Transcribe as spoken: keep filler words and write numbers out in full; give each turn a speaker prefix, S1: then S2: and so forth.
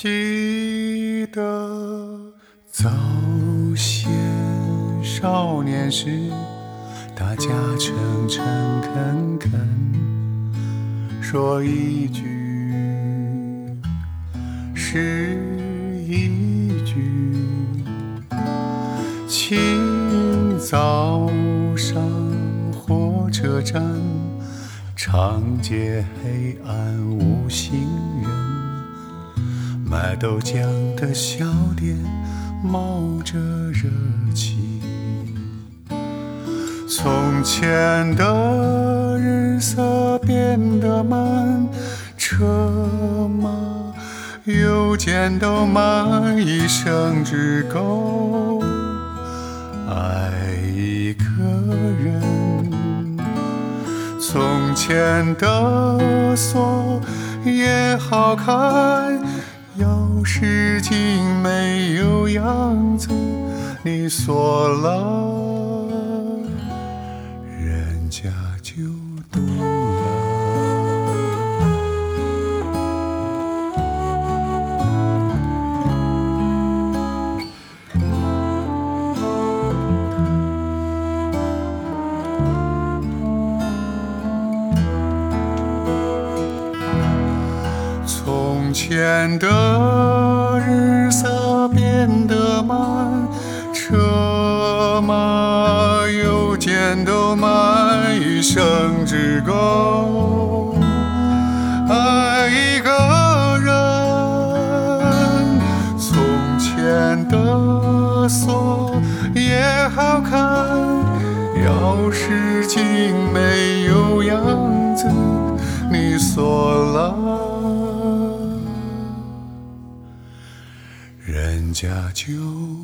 S1: 记得早先少年时，大家诚诚恳恳，说一句是一句。清早上火车站，长街黑暗无行人，卖豆浆的小店冒着热气。从前的日色变得慢，车马邮件都慢，一生只够爱一个人。从前的锁也好看，钥匙竟没有样子，你锁了，人家就懂了。从前的日色变得慢，车马邮件都慢，一生只够爱一个人。从前的锁也好看，钥匙竟没有样子，你锁了，人家就